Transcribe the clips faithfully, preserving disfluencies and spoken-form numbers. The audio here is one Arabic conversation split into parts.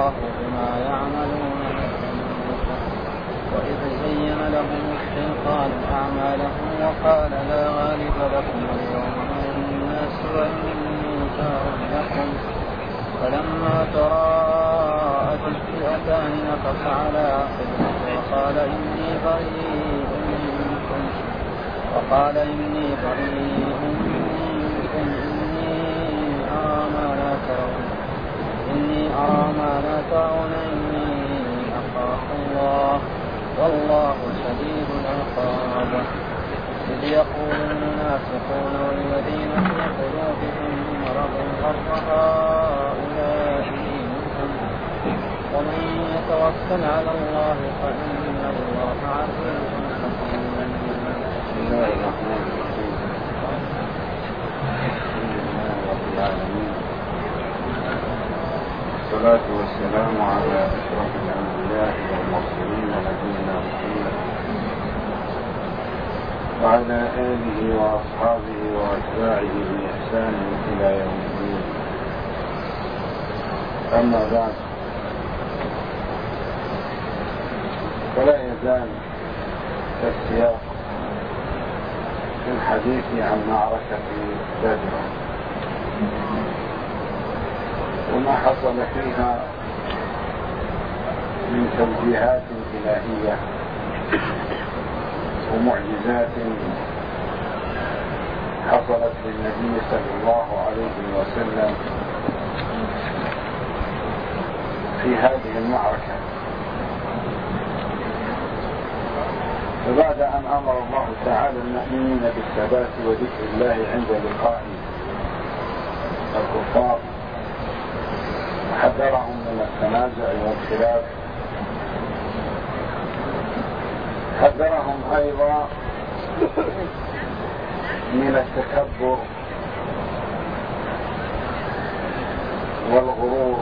والله بما يعملون محيط. وإذ زين لهم الشيطان أعمالهم وقال لا غالب لكم اليوم من الناس وإني جار لكم، فلما تراءت الفئتان نكص على عقبيه وقال إني بريء منكم وقال إني بريء منكم إني أرى ما لا ترون إني أرى ما لا ترون إني أخاف الله والله شديد العقاب. إذ يقول المنافقون والذين في قلوبهم مرض غر هؤلاء دينهم ومن يتوكل على الله فإن الله عزيز حكيم. بسم الله الرحمن الرحيم. الحمد لله رب العالمين، والصلاة والسلام على أشرف الأنبياء والمرسلين نبينا محمد وعلى آله وأصحابه وأتباعه بإحسان إلى يوم الدين. أما بعد، فلا يزال السياق في الحديث عن معركة بدر وما حصل فيها من توجيهات إلهية ومعجزات حصلت للنبي صلى الله عليه وسلم في هذه المعركة. فبعد أن أمر الله تعالى المؤمنين بالثبات وذكر الله عند لقاء الكفار وحذرهم من التنازع والخلاف، حذرهم أيضا من التكبر والغرور،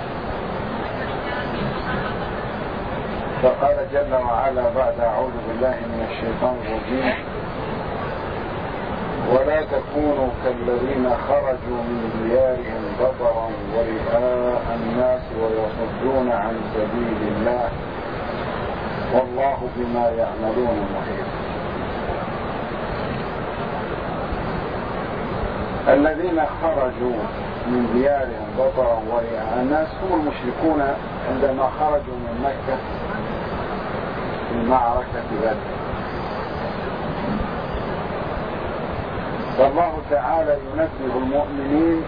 فقال جل وعلا بعد أعوذ بالله من الشيطان الرجيم ولا تكونوا كالذين خرجوا من ديارهم بطرا ورئاء الناس ويصدون عن سبيل الله والله بما يعملون محيط. الذين خرجوا من ديارهم بطرا ورئاء الناس هم المشركون عندما خرجوا من مكة في معركة بدر. فالله تعالى ينبه المؤمنين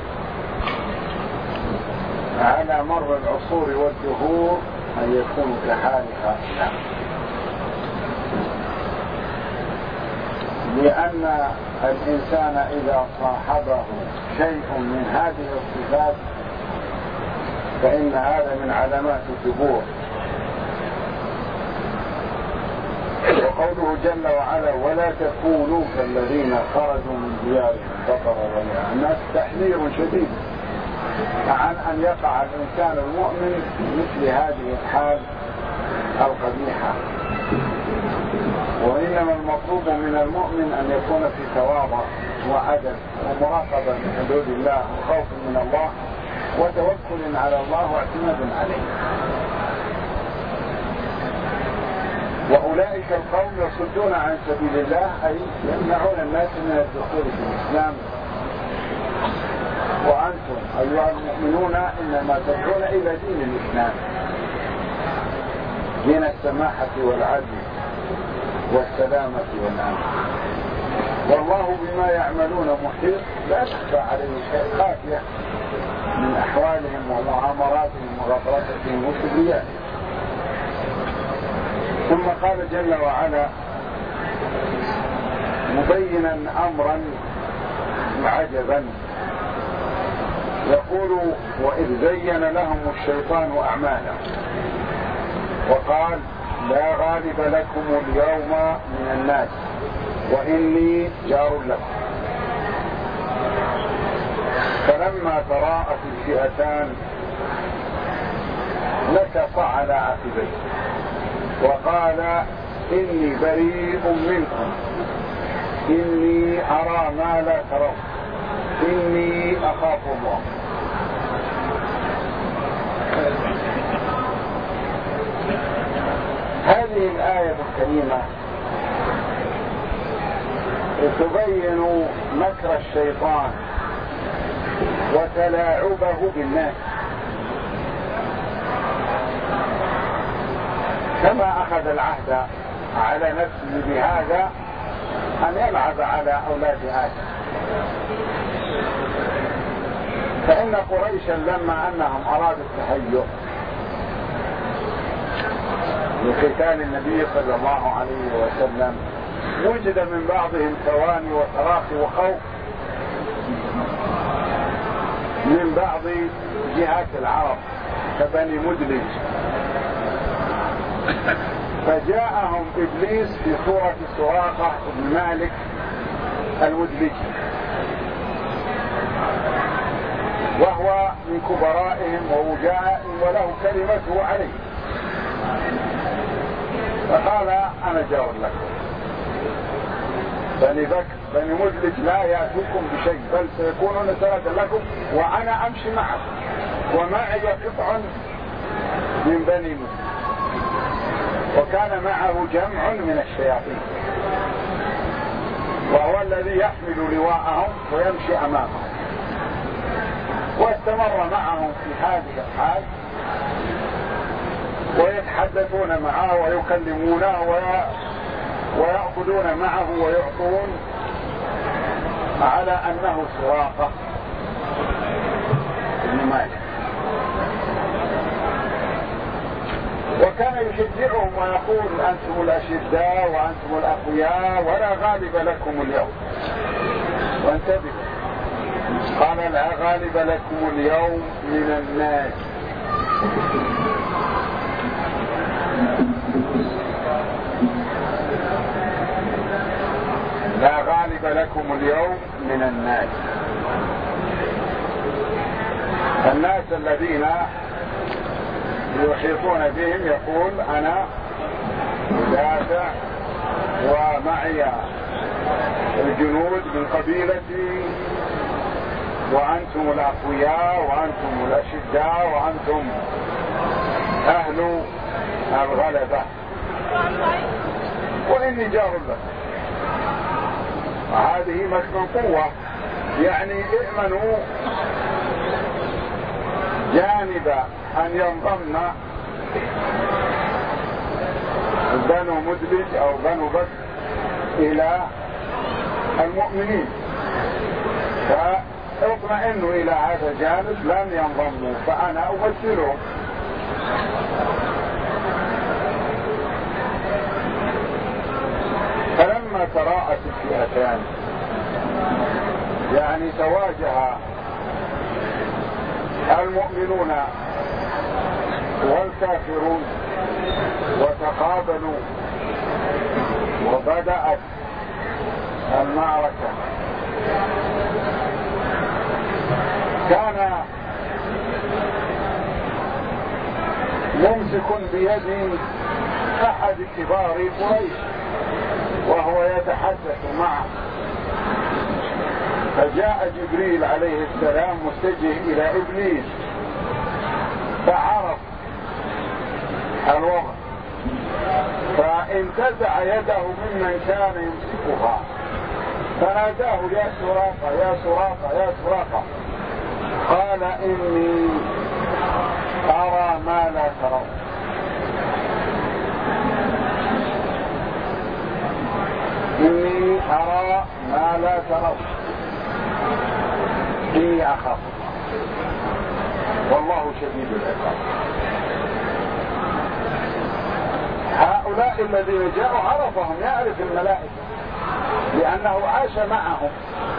على مر العصور والدهور أن يكونوا كحال هؤلاء، لأن الإنسان إذا صاحبه شيء من هذه الصفات فإن هذا من علامات الدهور. وقوله جل وعلا ولا تكونوا كالذين خرجوا من ديارهم بطرا ورئاء الناس تحذير شديد عن أن يقع الإنسان المؤمن في مثل هذه الحال القبيحة. وإنما المطلوب من المؤمن أن يكون في تواضع وعدل ومراقبة لحدود الله وخوف من الله وتوكل على الله واعتماد عليه. وأولئك القوم يصدون عن سبيل الله أي يمنعون الناس من الدخول في الإسلام. وأنتم أيها المؤمنون إنما تدعون إلى دين الإسلام، دين السماحة والعدل والسلامة والأمن. والله بما يعملون محيط، لا تخفى عليه شيء، خافية من أحوالهم ومعامراتهم وغفرتهم وكبريائهم. ثم قال جل وعلا مبينا أمرا عجبا يقول وإذ زين لهم الشيطان أعمالهم وقال لا غالب لكم اليوم من الناس وإني جار لكم، فلما تراءت الفئتان نكص على عقبيه وقال إني بريء منكم إني أرى ما لا ترون إني أخاف الله. الآية الكريمة تبين مكر الشيطان وتلاعبه بالناس، كما أخذ العهد على نفسه بهذا أن يلعب على أولاد آدم. فإن قريشا لما أنهم أرادوا التهيؤ لقتال النبي صلى الله عليه وسلم وجد من بعضهم تواني وتراخي وخوف من بعض جهات العرب كبني مدلج، فجاءهم إبليس في صورة سراقة بن مالك المدلجي، وهو من كبرائهم ووجائهم وله كلمته عليه، فقال أنا جار لكم. بني بكر بني مدلج لا يأتوكم بشيء بل سيكونون سردا لكم وأنا أمشي معكم ومعي قطع من بني مدلج. وكان معه جمع من الشياطين وهو الذي يحمل لواءهم ويمشي أمامهم، واستمر معهم في هذه الحال ويتحدثون معه ويكلمونه ويأخذون معه ويعطون على أنه سراقة بن مالك. وكان يشجعهم ويقول أنتم الأشداء وأنتم الأقوياء ولا غالب لكم اليوم. وانتبهوا، قال لا غالب لكم اليوم من الناس. لا غالب لكم اليوم من الناس. الناس الذين يحيطون بهم يقول أنا دافع ومعي الجنود من قبيلتي وأنتم الأقوياء وأنتم الأشداء وأنتم أهل الغلبة وإني جار لكم. هذه مكر قوة، يعني ائمنوا جانب أن ينضم بنو مدلج أو بنو بكر إلى المؤمنين، فاطمئنوا إلى هذا الجانب لن ينضموا فأنا أمثلهم. فلما تراءت الفئتان يعني تواجه المؤمنون والكافرون وتقابلوا وبدأت المعركة، كان ممسك بيد أحد كبار قريش وهو يتحدث معه، فجاء جبريل عليه السلام متجه إلى إبليس فعرف الوضع فانتزع يده ممن كان يمسكها فناداه يا سراقة يا سراقة يا سراقة. قال إني أرى ما لا ترون. إني أرى ما لا ترون إني أخاف والله شديد العقاب. هؤلاء الذين جاءوا عرفهم، يعرف الملائكة لأنه عاش معهم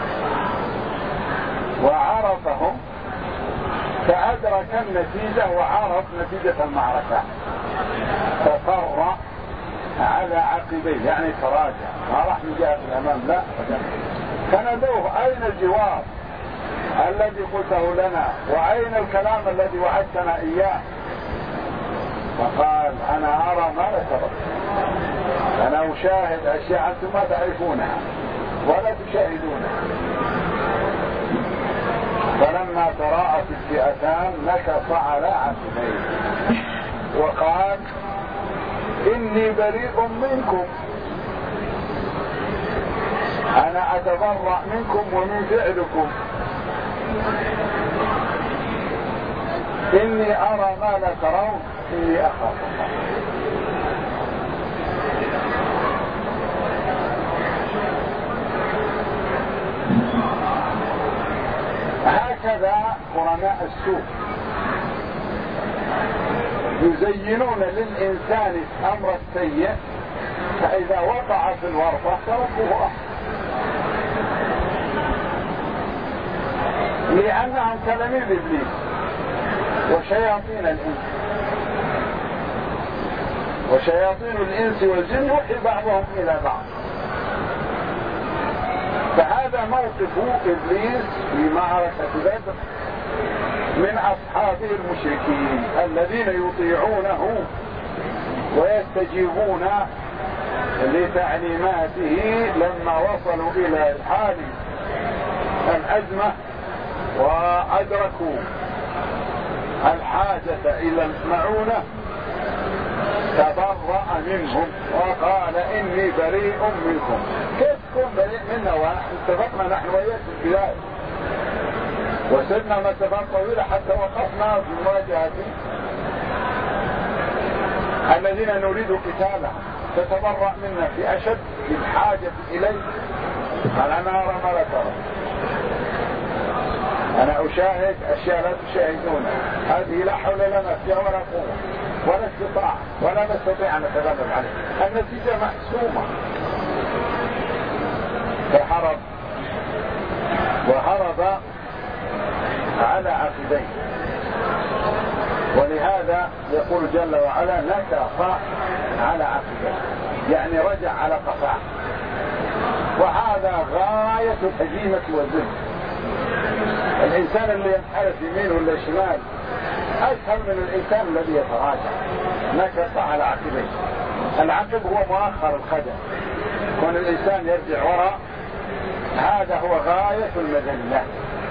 وعرفهم فأدرك النتيجة وعرف نتيجة المعركة ففر على عقبيه يعني تراجع، ما راح من جهة الأمام لا. فنادوه أين الجوار الذي قلته لنا وأين الكلام الذي وعدتنا إياه؟ فقال أنا أرى ما لا ترون، أنا أشاهد أشياء أنتم ما تعرفونها ولا تشاهدونها. فلما تراءت الفئتان نكص على عقبيه وقال إني بريء منكم، أنا أتبرأ منكم ومن فعلكم، إني أرى ما لا ترون، إني أخاف الله. هكذا قرناء السوء يزينون للإنسان الأمر السيء، فإذا وقع في الورطة تركوه أحسن، لأنهم تلاميذ إبليس وشياطين الإنس، وشياطين الإنس والجن يوحي بعضهم إلى بعض. فهذا موقف إبليس في معركة بدر من أصحابه المشركين الذين يطيعونه ويستجيبون لتعليماته لما وصلوا إلى حال الأزمة وأدركوا الحاجة إلى المعونة، تبرأ منهم وقال إني بريء منكم. كيف تكون بريء منا واتفقنا نحن وإياك في البداية وسرنا مسافات طويلة حتى وقفنا في مواجهة الذين نريد قتالهم، تتبرأ منا في أشد الحاجة إليه؟ قال أنا أرى ما لا ترى، أنا أشاهد أشياء لا تشاهدونها، هذه لا حول لنا فيها ولا قوة ولا استطاع ولا نستطيع أن نتغلب عليه، النتيجة محسومة. فهرب وهرب على عقبيه، ولهذا يقول جل وعلا نكص على عقبيه، يعني رجع على قفاه، وهذا غاية الهزيمة والذل. الإنسان اللي ينحرف يمين ولا شمال أسهل من الإنسان الذي يتراجع. نكص على عقبيه، العقب هو مؤخر القدم، كون الإنسان يرجع وراء هذا هو غاية المذلة.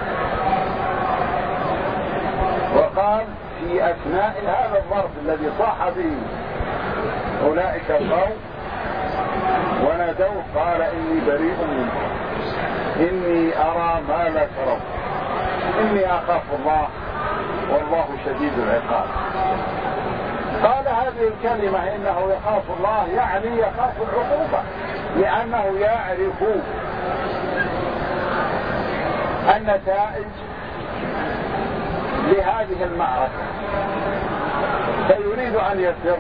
وقال في أثناء هذا الظرف الذي صاح به أولئك القوم ونادوه قال إني بريء منكم، إني أرى ما لا ترون، إني أخاف الله والله شديد العقاب. قال هذه الكلمة إنه يخاف الله يعني يخاف العقوبة، لأنه يعرف النتائج لهذه المعركة فيريد أن يفر،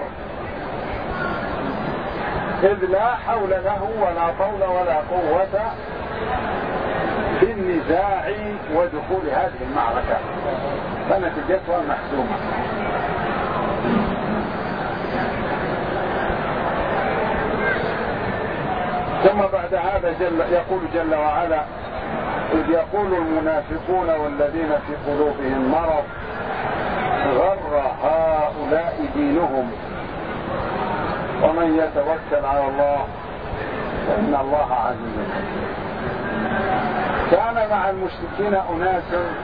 إذ لا حول له ولا طول ولا قوة في النزاع ودخول هذه المعركة، فنتيجتها محسومة. ثم بعد هذا جل يقول جل وعلا إذ يقول المنافقون والذين في قلوبهم مرض غر هؤلاء دينهم ومن يتوكل على الله فإن الله عزيز حكيم. كان مع المشركين أناس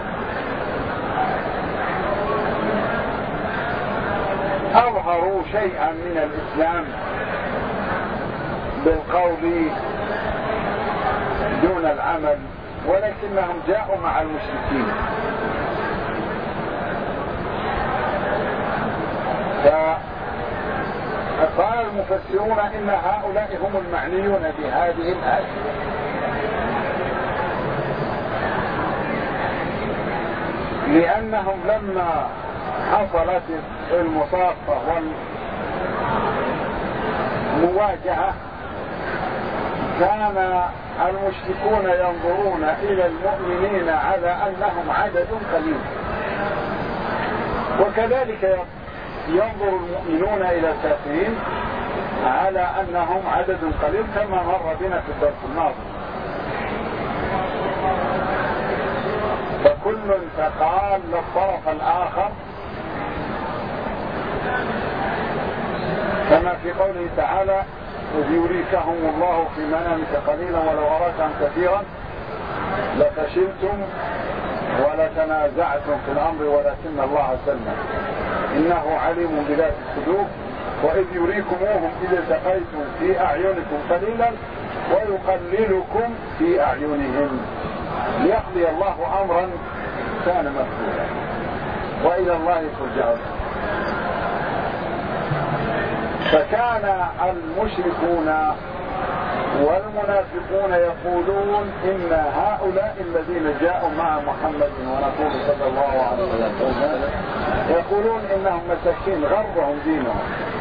أظهروا شيئا من الإسلام بالقول دون العمل، ولكنهم جاءوا مع المشركين، فقال المفسرون إن هؤلاء هم المعنيون بهذه الآية، لأنهم لما حصلت المصافة والمواجهة كان المشركون ينظرون إلى المؤمنين على أنهم عدد قليل، وكذلك ينظر المؤمنون إلى الكافرين على أنهم عدد قليل كما مر بنا في الدرس الماضي. فكل تقال للطرف الآخر كما في قوله تعالى إذ يريكهم الله في منامك قليلا ولو أراكهم كثيرا لفشلتم ولتنازعتم في الأمر ولكن الله سلم إنه عليم بذات الصدور وإذ يريكموهم إذ التقيتم في أعينكم قليلا ويقللكم في أعينهم ليقضي الله أمرا كان مفعولا وإلى الله ترجعون. فكان المشركون والمنافقون يقولون إن هؤلاء الذين جاءوا مع محمد ورسوله صلى الله عليه وسلم يقولون إنهم مساكين غرهم دينهم،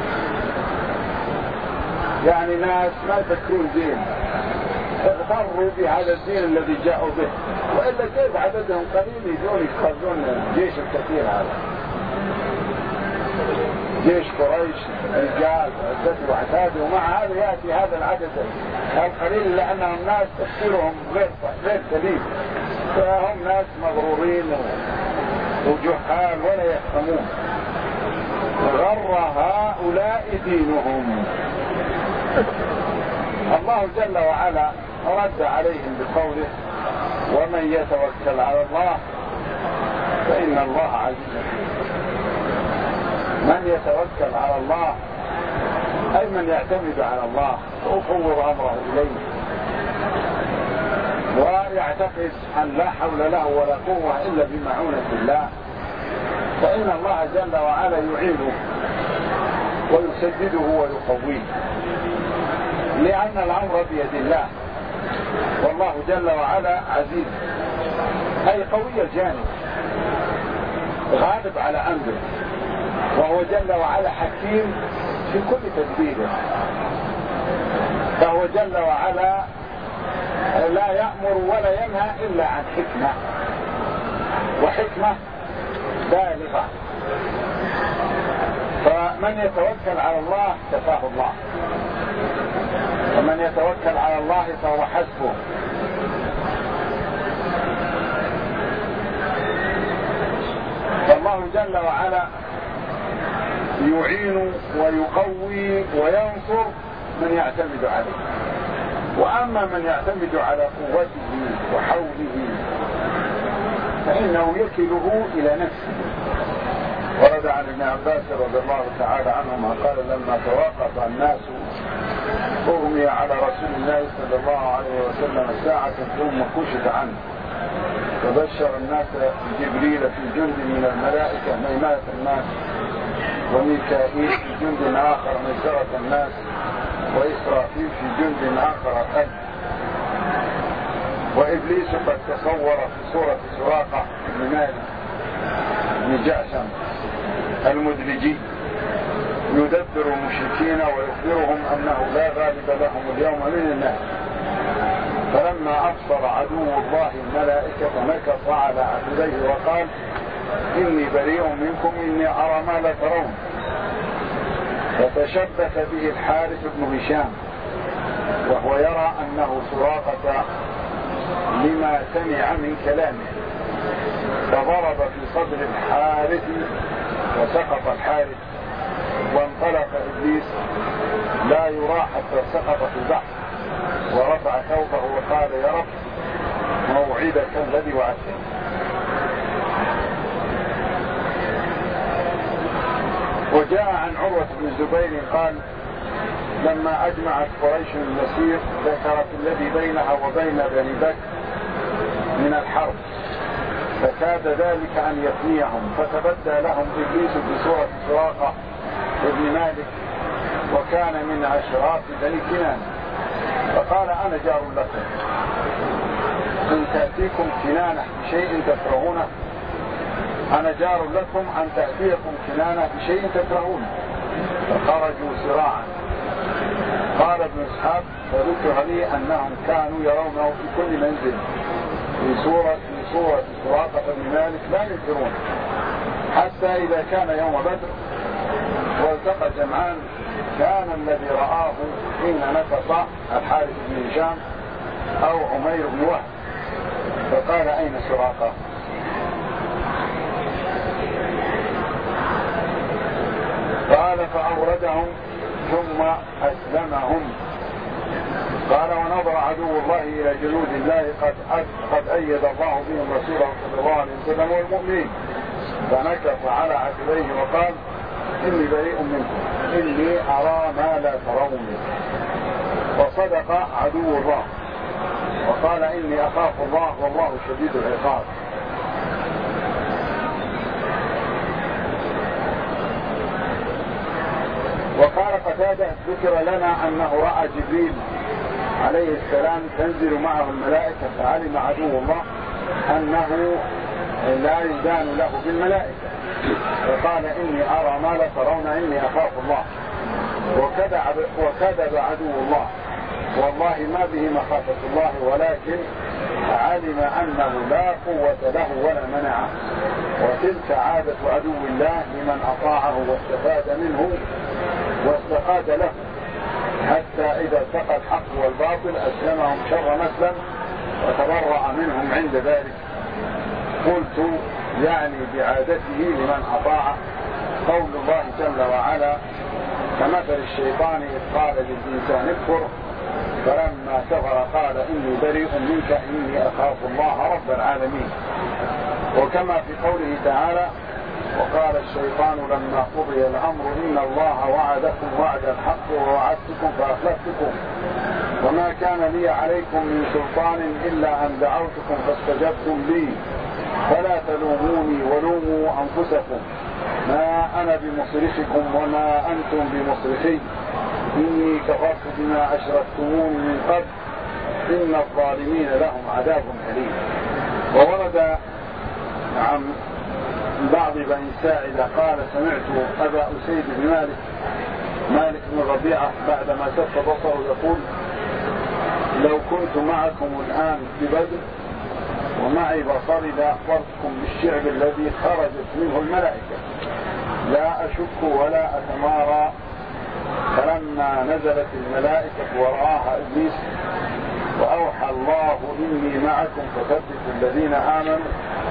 يعني ناس ما يفكرون دين، اغتروا بهذا الدين الذي جاءوا به، وإلا كيف عددهم قليل يجون يخرجون الجيش الكثير هذا، جيش قريش رجال عدته وعتاده، ومع هذا يأتي هذا العدد القليل لأنهم ناس تفكيرهم غير غير سليم، فهم ناس مغرورين وجحال ولا يفهمون. غر هؤلاء دينهم. الله جل وعلا رد عليهم بقوله ومن يتوكل على الله فإن الله عزيز. من يتوكل على الله أي من يعتمد على الله ويفوض أمره إليه ويعتقد أن لا حول له ولا قوة إلا بمعونة الله، فإن الله جل وعلا يعينه ويسدده ويقويه، لأن الأمر بيد الله، والله جل وعلا عزيز أي قوي الجانب غالب على أمره، وهو جل وعلا حكيم في كل تدبيره، فهو جل وعلا لا يأمر ولا ينهى إلا عن حكمة، وحكمة بالغة. فمن يتوكل على الله كفاه الله، ومن يتوكل على الله فهو حسبه. فالله جل وعلا يعين ويقوي وينصر من يعتمد عليه، وأما من يعتمد على قوته وحوله فإنه يكله إلى نفسه. ورد عن ابن عباس رضي الله تعالى عنهما قال لما توقف الناس أغمي على رسول الله صلى الله عليه وسلم ساعة ثم كشف عنه، فبشر الناس جبريل في جند من الملائكة ميمنة الناس، وميكائيل في جند آخر ميسرة الناس، وإسرافيل في جند آخر الأرض، وإبليس قد تصور في صورة سراقة بن مالك بن جعشم المدلجي يدبر المشركين ويخبرهم أنه لا غالب لهم اليوم من الناس. فلما أبصر عدو الله الملائكة نكص على عقبيه وقال إني بريء منكم إني أرى ما لا ترون. فتشبث به الحارث بن هشام وهو يرى أنه سراقة لما سمع من كلامه، فضرب في صدر الحارث وسقط الحارث، وانطلق إبليس لا يرى حتى سقط في البحر، ورفع ثوبه وقال يا رب موعدك الذي وعدتني. وجاء عن عروة بن الزبير قال لما أجمعت قريش المسير ذكرت الذي بينها وبين بني بكر من الحرب، فكاد ذلك أن يفنيهم، فتبدى لهم إبليس بصورة سراقة ابن مالك وكان من أشراف بني كنانة، فقال أنا جار لكم إن تأتيكم كنانة بشيء تكرهونه، أنا جار لكم أن تأتيكم كنانة بشيء تكرهونه، فخرجوا سراعا. قال ابن إسحاق فذكر لي أنهم كانوا يرونه في كل منزل في صورة في صورة سراقة بن مالك لا ينكرون، حتى إذا كان يوم بدر والتقى جمعان كان الذي رآه حين نكص الحارث بن هشام أو عمير بن وهب، فقال أين سراقة؟ قال فأوردهم ثم أسلمهم. قال ونظر عدو الله إلى جنود الله قد قد أيد الله بهم رسوله صلى الله عليه وسلم والمؤمنين، فنكف على عقبيه وقال إني بريء منكم إني أرى ما لا ترون. وصدق عدو الله وقال إني أخاف الله والله شديد العقاب. وقال قتادة ذكر لنا أنه رأى جبريل عليه السلام تنزل معه الملائكة فعلم عدو الله أنه لا يدان له بالملائكة فقال إني أرى ما لا ترون إني أخاف الله. وكذب, وكذب عدو الله والله ما به مخافة الله ولكن علم أنه لا قوة له ولا منعه. وتلك عادة عدو الله لمن أطاعه واستفاد منه واستقاد له حتى إذا التقى الحق والباطل أسلمهم شر مسلم وتبرأ منهم عند ذلك. قلت يعني بعادته لمن أطاع قول الله جل وعلا كمثل الشيطان إذ قال للإنسان اكفر فلما كفر قال إني بريء منك إني أخاف الله رب العالمين. وكما في قوله تعالى وقال الشيطان لما قضي الأمر إن الله وعدكم وعد الحق ووعدتكم فأخلفتكم وما كان لي عليكم من سلطان إلا أن دعوتكم فاستجبتم لي فلا تلوموني ولوموا أنفسكم ما أنا بمصرخكم وما أنتم بمصرخي إني كفرت بما أشركتمون من قبل إن الظالمين لهم عذاب أليم. وورد عن بعض بني ساعدة قال سمعت أبا أسيد بن مالك مالك بن ربيعة بعدما سف بصره يقول لو كنت معكم الآن ببدر ومعي بصري لأخبرتكم بالشعب الذي خرجت منه الملائكة لا أشك ولا أتمارى. فلما نزلت الملائكة ورآها إبليس وأوحى الله إني معكم فثبتوا الذين آمنوا.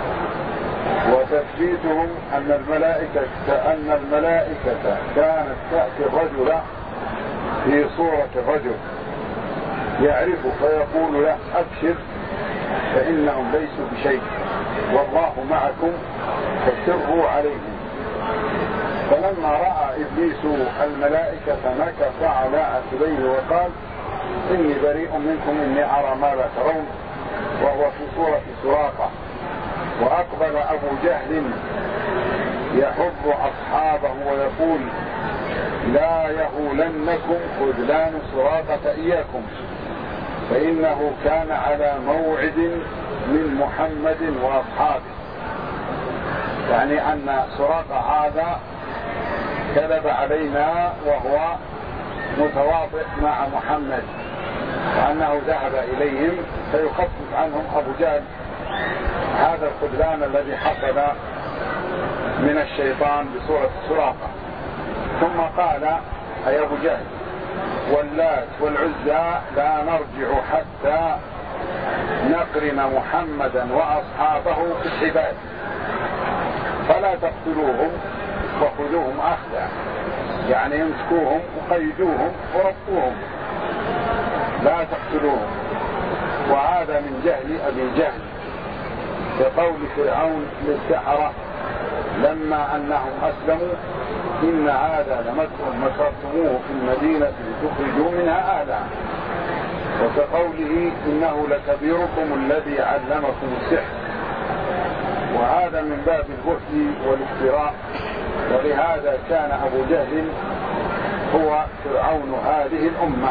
وتثبيتهم أن الملائكة أن الملائكة كانت تأتي الرجل في صورة الرجل يعرف فيقول له أبشر فإنهم ليسوا بشيء والله معكم فسروا عليهم. فلما رأى إبليس الملائكة نكص على عقبيه وقال إني بريء منكم إني أرى ما لا ترون وهو في صورة سراقة. وأقبل أبو جهل يحب أصحابه ويقول لا يهولنكم خذلان سراقة إياكم فإنه كان على موعد من محمد وأصحابه. يعني أن سراقة هذا كذب علينا وهو متواطئ مع محمد وأنه ذهب إليهم فيخفف عنهم أبو جهل هذا الخذلان الذي حصل من الشيطان بصورة سراقة. ثم قال أي أبو جهل واللات والعزى لا نرجع حتى نقرن محمدا وأصحابه في الحبال فلا تقتلوهم وخذوهم أخذا يعني يمسكوهم وقيدوهم وربطوهم لا تقتلوهم. وهذا من جهل أبي جهل كقول فرعون للسحرة لما أنهم أسلموا إن هذا لمكر مكرتموه في المدينة لتخرجوا منها أهلها. وكقوله إنه لكبيركم الذي علمكم السحر. وهذا من باب البهت والافتراء. ولهذا كان أبو جهل هو فرعون هذه الأمة.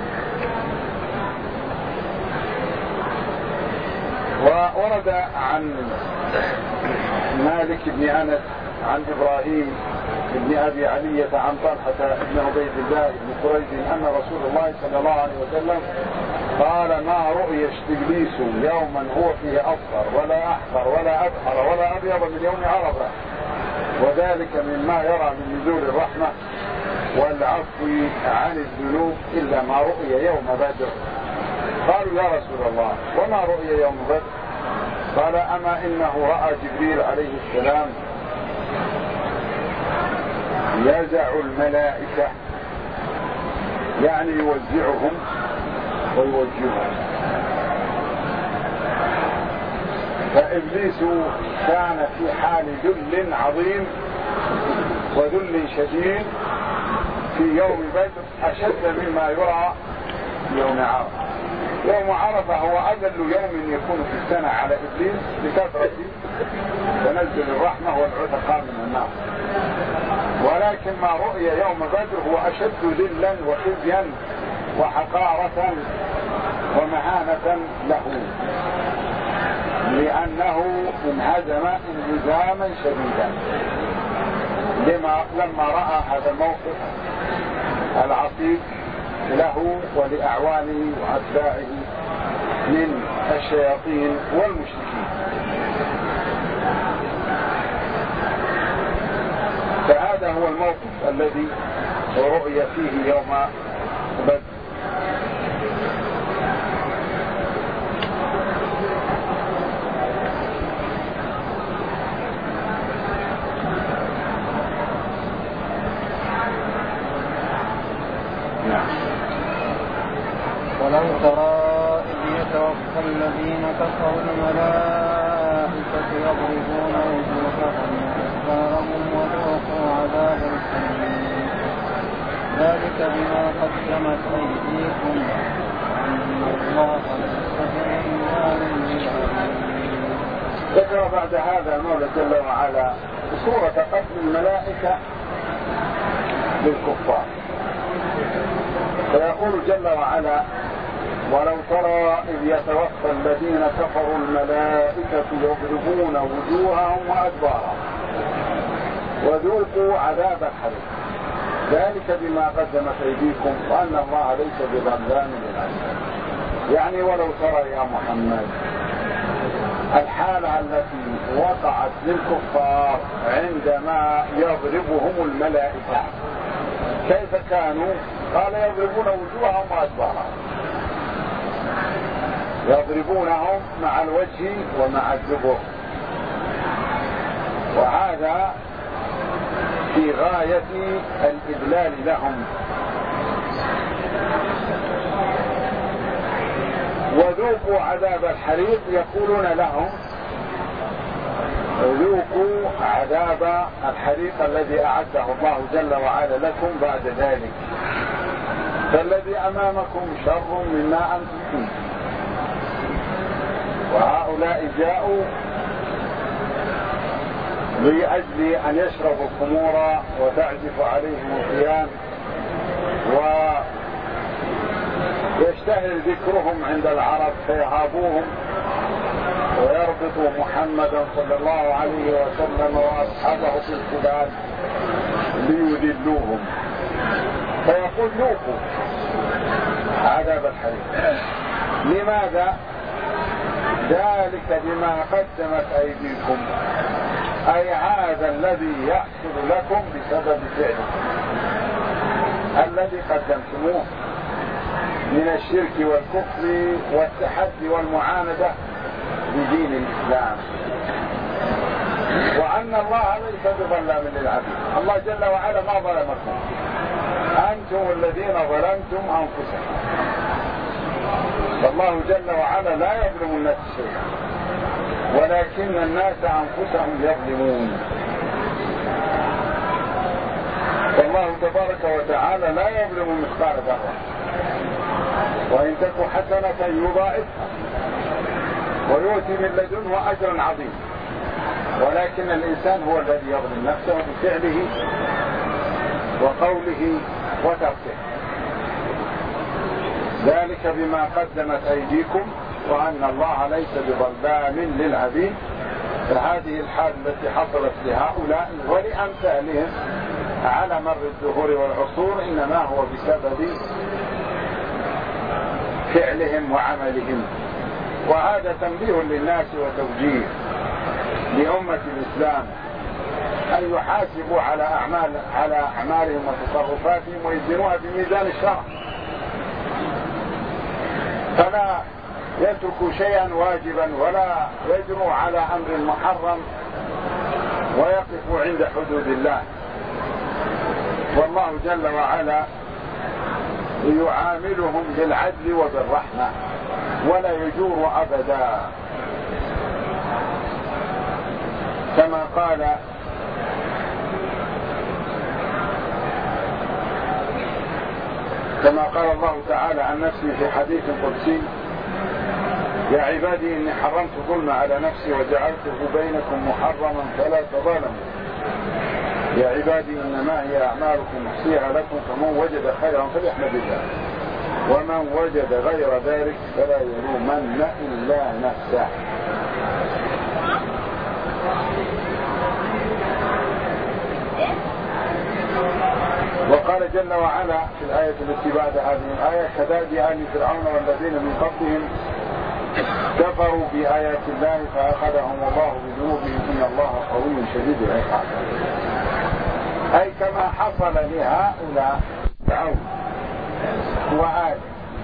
وورد عن مالك بن أنس عن إبراهيم بن أبي علية عن طلحة بن عبيد الله بن قريش أن رسول الله صلى الله عليه وسلم قال ما رؤي إبليس يوما هو فيه أصفر ولا أحمر ولا أبحر ولا أبيض من يوم عرفة وذلك مما يرى من نزول الرحمة والعفو عن الذنوب إلا ما رؤي يوم بدر. قالوا يا رسول الله وما رؤي يوم بدر؟ قال أما إنه رأى جبريل عليه السلام يزع الملائكة يعني يوزعهم ويوجههم. فإبليس كان في حال ذل عظيم وذل شديد في يوم بدر أشد مما يرى يوم عرفة. يوم عرفة هو أذل يوم يكون في السنة على إبليس بكثرة تنزل الرحمة والعتقاء من النار، ولكن ما رؤي يوم بدر هو أشد ذلا وخزيا وحقارة ومهانة له، لأنه انهزم انهزاما شديدا لما لما رأى هذا الموقف العصيب له ولأعوانه وأتباعه من الشياطين والمشركين. فهذا هو الموقف الذي رؤي فيه يوم بدر. ولو ترى إذ يتوفى الذين كفروا الملائكة يضربون وجوههم وأدبارهم وذوقوا عذاب الحريق ذلك بما قدمت أيديكم وأن الله ليس بظلام للعبيد. ذكر بعد هذا المولى جل وعلا صورة قتل الملائكة للكفار، فيقول جل وعلا: ولو ترى إذ يتوفى الذين كفروا الملائكة يضربون وجوههم وأدبارهم وذوقوا عذاب الحريق ذلك بما قدمت أيديكم وأن الله ليس بظلام للعبيد. يعني ولو ترى يا محمد الحالة التي وقعت للكفار عندما يضربهم الملائكة كيف كانوا؟ قال: يضربون وجوههم وأدبارهم، يضربونهم مع الوجه ومع الدبر، وهذا في غاية الإذلال لهم. وذوقوا عذاب الحريق يقولون لهم: ذوقوا عذاب الحريق الذي أعده الله جل وعلا لكم بعد ذلك، فالذي أمامكم شر مما أنتم فيه. وهؤلاء جاءوا لأجل أن يشربوا الخمور وتعزف عليهم الخيام ويشتهر ذكرهم عند العرب فيهابوهم ويربطوا محمدا صلى الله عليه وسلم وأصحابه في الخلال ليذلوهم، فيقول: ذوقوا عذاب الحريق. لماذا؟ ذلك بما قدمت أيديكم، أي هذا الذي يحصل لكم بسبب فعلكم الذي قدمتموه من الشرك والكفر والتحدي والمعاندة بدين الإسلام، وأن الله ليس بظلام للعبيد. الله جل وعلا ما ظلمكم، أنتم الذين ظلمتم أنفسكم، فالله جل وعلا لا يظلم الناس شيئا ولكن الناس أنفسهم يظلمون. فالله تبارك وتعالى لا يظلم مثقال ذرة، وإن تك حسنة يضاعفها ويؤتي من لدنه أجرا عظيما، ولكن الإنسان هو الذي يظلم نفسه بفعله وقوله وتركه. ذلك بما قدمت أيديكم وأن الله ليس بظلام للعبيد. فهذه الحال التي حصلت لهؤلاء ولأمثالهم على مر الدهور والعصور إنما هو بسبب فعلهم وعملهم. وهذا تنبيه للناس وتوجيه لأمة الإسلام أن يحاسبوا على أعمال على أعمالهم وتصرفاتهم ويزنوها بميزان الشرع، فلا يتركوا شيئا واجبا ولا يجروا على أمر محرم ويقفوا عند حدود الله. والله جل وعلا يعاملهم بالعدل وبالرحمة ولا يجور أبدا، كما قال كما قال الله تعالى عن نفسه في حديث قدسي: يا عبادي إني حرمت الظلم على نفسي وجعلته بينكم محرما فلا تظالموا. يا عبادي إنما هي أعمالكم أحصيها لكم فمن وجد خيرا فليحمد الله ومن وجد غير ذلك فلا يلومن إلا نفسه. وقال جل وعلا في الآية التي بعد هذه الآية: كداب آل فرعون والذين من قبلهم كفروا بآيات الله فأخذهم الله بذنوبهم إن الله قوي شديد العقاب. أي كما حصل لهؤلاء فرعون وآل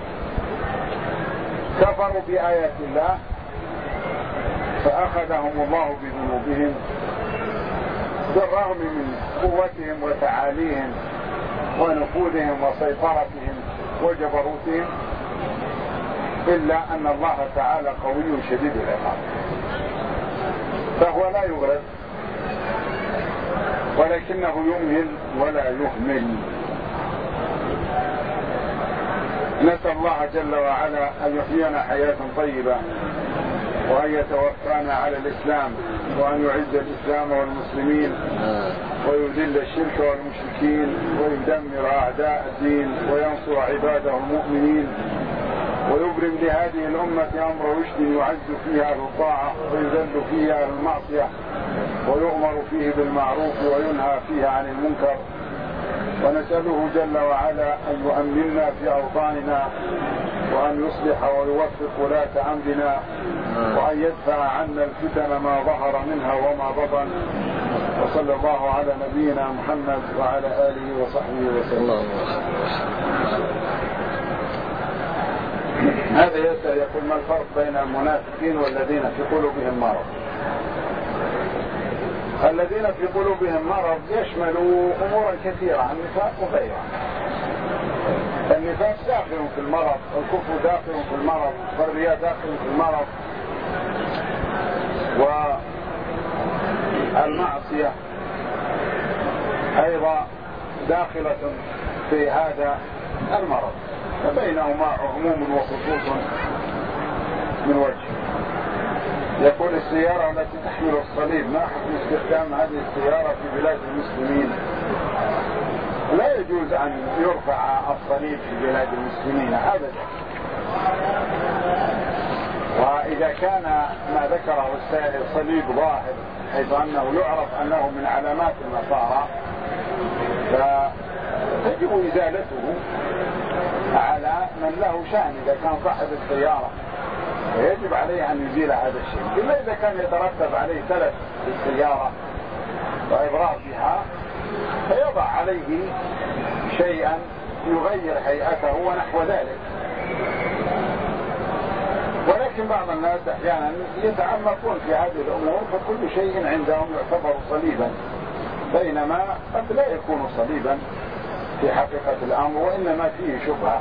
كفروا بآيات الله فأخذهم الله بذنوبهم بالرغم من قوتهم وتعاليهم ونفوذهم وسيطرتهم وجبروتهم، إلا أن الله تعالى قوي شديد العقاب، فهو لا يغرق ولكنه يمهل ولا يهمل. نسأل الله جل وعلا أن يحيينا حياة طيبة وأن يتوفانا على الإسلام وأن يعز الإسلام والمسلمين ويذل الشرك والمشركين ويدمر أعداء الدين وينصر عباده المؤمنين ويبرم لهذه الأمة أمر رشد يعز فيها أهل الطاعة ويذل فيها أهل المعصية ويؤمر فيه بالمعروف وينهى فيها عن المنكر. ونسأله جل وعلا أن يؤمننا في أوطاننا وأن يصلح ويوفق ولاة أمرنا وأن يدفع عنا الفتن ما ظهر منها وما بطن. وصلى الله على نبينا محمد وعلى آله وصحبه وسلم. هذا يسأل يقول: ما الفرق بين المنافقين والذين في قلوبهم مرض؟ الذين في قلوبهم مرض يشمل أمورا كثيرة، النفاق وغيرها. النفاق داخل في المرض، والكفر داخل في المرض، والرياء داخل في المرض، والمعصية أيضا داخلة في هذا المرض، فبينهما عموم وخصوص من وجه. يقول: السيارة التي تحمل الصليب ما حكم استخدام هذه السيارة في بلاد المسلمين؟ لا يجوز أن يرفع الصليب في بلاد المسلمين أبدا. وإذا كان ما ذكره السائل صليب ظاهر حيث أنه يعرف أنه من علامات النصارى فتجب إزالته على من له شأن. إذا كان صاحب السيارة فيجب عليه أن يزيل هذا الشيء، إلا إذا كان يترتب عليه تلف بالسيارة وإضرار بها فيضع عليه شيئا يغير هيئته ونحو ذلك. ولكن بعض الناس أحيانا يتعمقون في هذه الأمور فكل شيء عندهم يعتبر صليبا، بينما قد لا يكون صليبا في حقيقة الأمر وإنما فيه شبهة.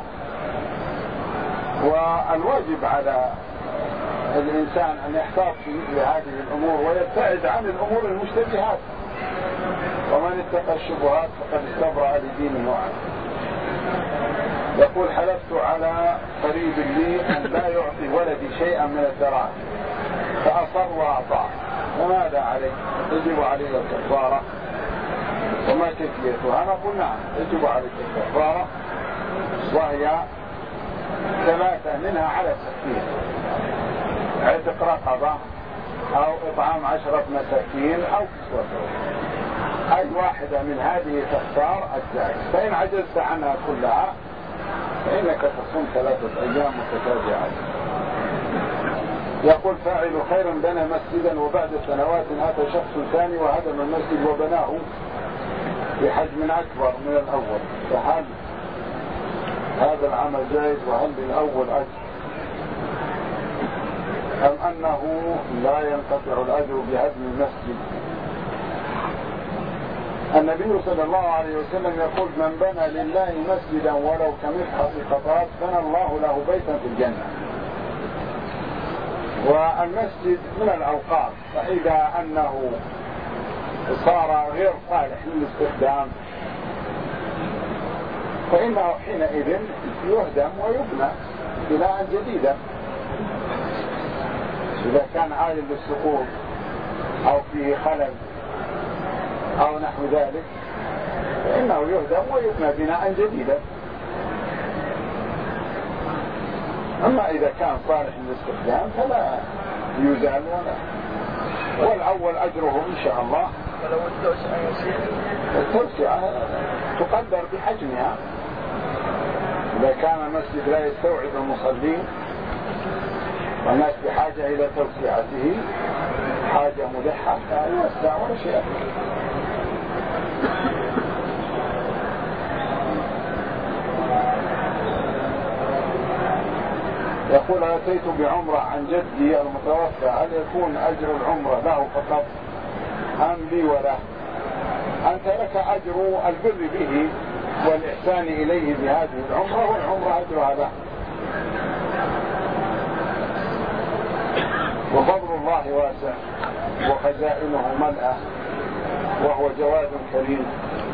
والواجب على الإنسان أن يحتاط في مثل هذه الأمور ويبتعد عن الأمور المشتبهات، ومن اتقى الشبهات فقد استبرأ لدينه وعرضه. يقول: حلفت على قريب لي أن لا يعطي ولدي شيئا من الدراهم فأصر وأعطاه، فماذا عليه؟ يجب عليه الكفارة؟ وما كيفيتها؟ نقول: نعم يجب عليك الكفارة، وهي ثلاثة منها على السكين: عتق رقبة أو إطعام عشرة مساكين أو كسوتهم. أي واحدة من هذه تختار الزائد، فإن عجزت عنها كلها فإنك تصوم ثلاثة أيام متتابعة. يقول: فاعل خير بنى مسجدا وبعد سنوات أتى شخص ثاني وهدم المسجد وبناه بحجم أكبر من الأول، فهل هذا العمل جائز وهل للأول أجر أم أنه لا ينقطع الأجر بهدم المسجد؟ النبي صلى الله عليه وسلم يقول: من بنى لله مسجدا ولو كمفحص قطرات بنى الله له بيتا في الجنة. والمسجد من الأوقاف، فإذا أنه صار غير صالح للاستخدام فإنه حينئذ يهدم ويبنى بناء جديدا. إذا كان عائل للسقوط أو فيه خلل أو نحو ذلك فإنه يهدم ويبنى بناء جديدا. أما إذا كان صالح للاستخدام فلا يزال ولا، والأول أجره إن شاء الله. ولو التوسعة يصير التوسعة تقدر بحجمها. إذا كان المسجد لا يستوعب المصلين والناس بحاجة إلى توسعته حاجة ملحة فيوسع ولا شيء. يقول أتيت بعمرة عن جدي المتوفى، هل يكون أجر العمرة له فقط أم لي وله؟ أنت لك أجر البر به والإحسان إليه بهذه العمرة، والعمرة أجرها له. وفضل الله واسع وخزائنه ملأى وهو جواد كريم.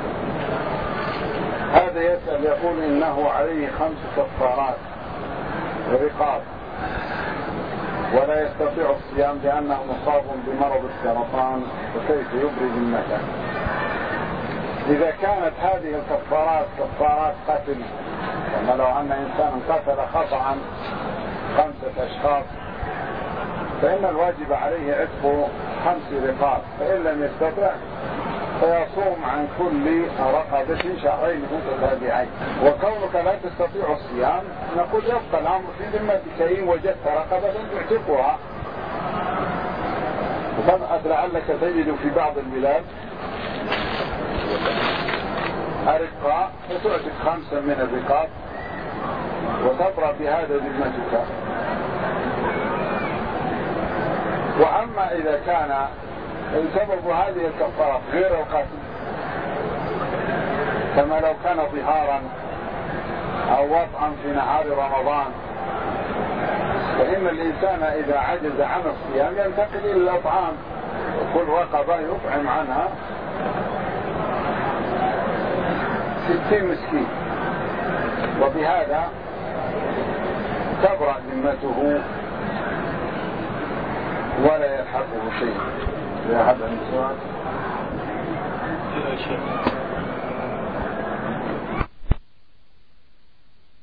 هذا يسأل يقول إنه عليه خمس كفارات رقاب ولا يستطيع الصيام لأنه مصاب بمرض السرطان، وكيف يبرد المكان؟ إذا كانت هذه الكفارات كفارات قتل، كما لو أن إنسان قتل خطأ خمسة أشخاص فإن الواجب عليه عتق خمس رقاب، فإن لم يستطع فيصوم عن كل رقبة شهرين متتابعين. وكونك لا تستطيع الصيام نقول يبقى الأمر في ذمتك إن وجدت رقبة تعتقها. لعلك تجد في بعض البلاد أرقاء فتعتق خمسا من الرقاب وتبرأ بهذا ذمتك. وأما إذا كان سبب هذه الكفارة غير القتل، كما لو كان ظهارا أو وطئا في نهار رمضان، فإن الإنسان إذا عجز عن الصيام ينتقل إلى الأطعام، وكل رقبة يطعم عنها ستين مسكين، وبهذا تبرأ ذمته ولا يلحقه شيء. يا هذا السؤال